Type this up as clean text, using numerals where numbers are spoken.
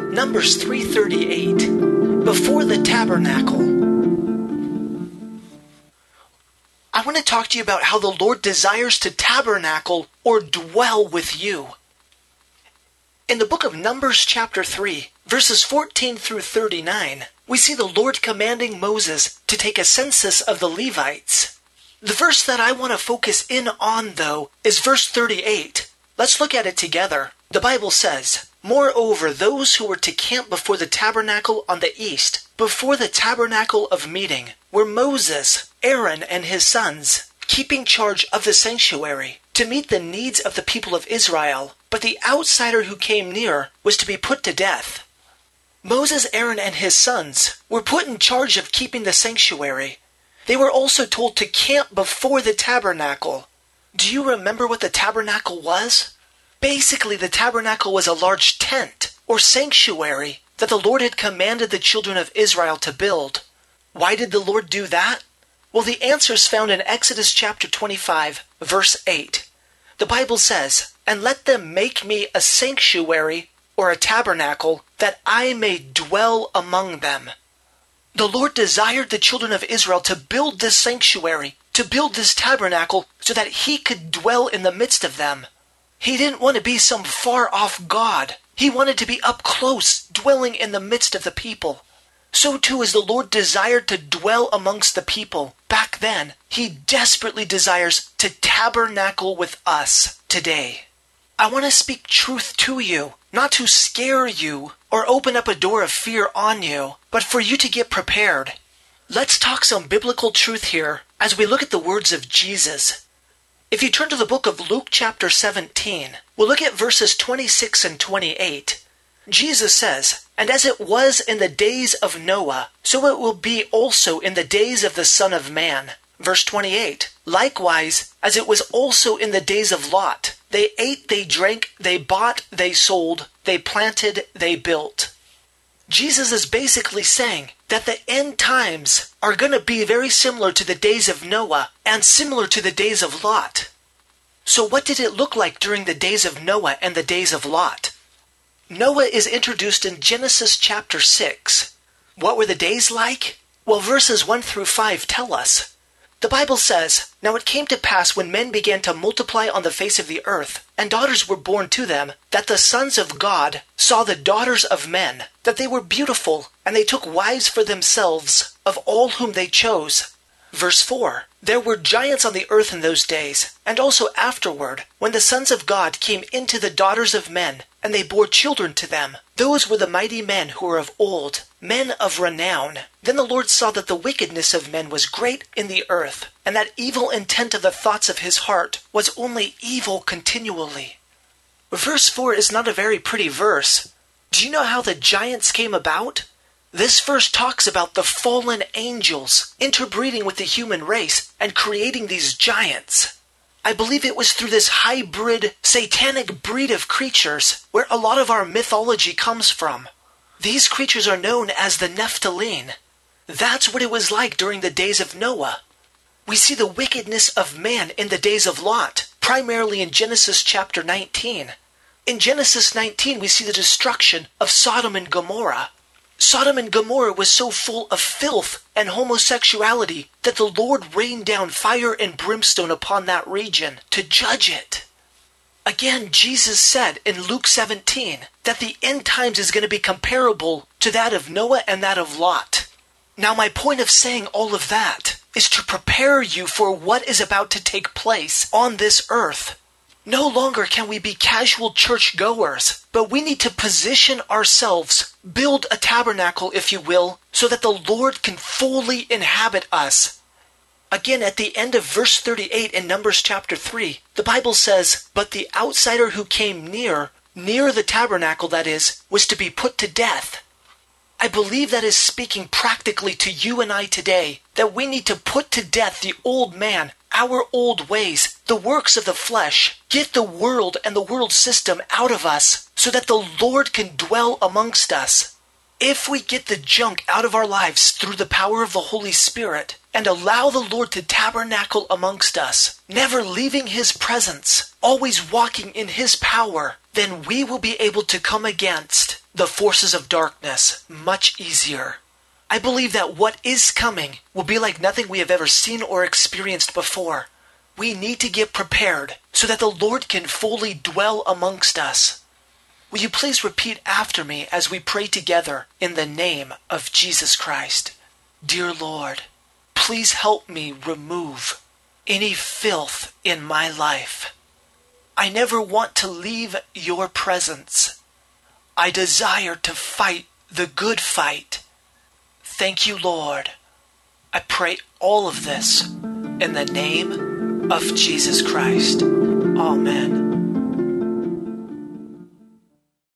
Numbers 3:38, before the tabernacle. I want to talk to you about how the Lord desires to tabernacle or dwell with you. In the book of Numbers chapter 3, verses 14 through 39, we see the Lord commanding Moses to take a census of the Levites. The verse that I want to focus in on, though, is verse 38. Let's look at it together. The Bible says, "Moreover, those who were to camp before the tabernacle on the east, before the tabernacle of meeting, were Moses, Aaron, and his sons, keeping charge of the sanctuary, to meet the needs of the people of Israel. But the outsider who came near was to be put to death." Moses, Aaron, and his sons were put in charge of keeping the sanctuary. They were also told to camp before the tabernacle. Do you remember what the tabernacle was? Basically, the tabernacle was a large tent, or sanctuary, that the Lord had commanded the children of Israel to build. Why did the Lord do that? Well, the answer is found in Exodus chapter 25, verse 8. The Bible says, "And let them make me a sanctuary, or a tabernacle, that I may dwell among them." The Lord desired the children of Israel to build this sanctuary, to build this tabernacle, so that He could dwell in the midst of them. He didn't want to be some far-off God. He wanted to be up close, dwelling in the midst of the people. So too, as the Lord desired to dwell amongst the people back then, He desperately desires to tabernacle with us today. I want to speak truth to you, not to scare you or open up a door of fear on you, but for you to get prepared. Let's talk some biblical truth here as we look at the words of Jesus. If you turn to the book of Luke chapter 17, we'll look at verses 26 and 28. Jesus says, "And as it was in the days of Noah, so it will be also in the days of the Son of Man." Verse 28, "Likewise, as it was also in the days of Lot, they ate, they drank, they bought, they sold, they planted, they built." Jesus is basically saying that the end times are going to be very similar to the days of Noah and similar to the days of Lot. So what did it look like during the days of Noah and the days of Lot? Noah is introduced in Genesis chapter 6. What were the days like? Well, verses 1 through 5 tell us. The Bible says, "Now it came to pass when men began to multiply on the face of the earth, and daughters were born to them, that the sons of God saw the daughters of men, that they were beautiful, and they took wives for themselves of all whom they chose." Verse 4, "There were giants on the earth in those days, and also afterward, when the sons of God came into the daughters of men, and they bore children to them. Those were the mighty men who were of old, men of renown. Then the Lord saw that the wickedness of men was great in the earth, and that evil intent of the thoughts of his heart was only evil continually." Verse 4 is not a very pretty verse. Do you know how the giants came about? This verse talks about the fallen angels interbreeding with the human race and creating these giants. I believe it was through this hybrid, satanic breed of creatures where a lot of our mythology comes from. These creatures are known as the Nephilim. That's what it was like during the days of Noah. We see the wickedness of man in the days of Lot, primarily in Genesis chapter 19. In Genesis 19, we see the destruction of Sodom and Gomorrah. Sodom and Gomorrah was so full of filth and homosexuality that the Lord rained down fire and brimstone upon that region to judge it. Again, Jesus said in Luke 17 that the end times is going to be comparable to that of Noah and that of Lot. Now, my point of saying all of that is to prepare you for what is about to take place on this earth. No longer can we be casual church goers, but we need to position ourselves, build a tabernacle, if you will, so that the Lord can fully inhabit us. Again, at the end of verse 38 in Numbers chapter 3, the Bible says, "But the outsider who came near the tabernacle, that is, was to be put to death." I believe that is speaking practically to you and I today, that we need to put to death the old man, our old ways, the works of the flesh, get the world and the world system out of us so that the Lord can dwell amongst us. If we get the junk out of our lives through the power of the Holy Spirit and allow the Lord to tabernacle amongst us, never leaving His presence, always walking in His power, then we will be able to come against the forces of darkness much easier. I believe that what is coming will be like nothing we have ever seen or experienced before. We need to get prepared so that the Lord can fully dwell amongst us. Will you please repeat after me as we pray together in the name of Jesus Christ? Dear Lord, please help me remove any filth in my life. I never want to leave your presence. I desire to fight the good fight. Thank you, Lord. I pray all of this in the name of Jesus Christ. Amen.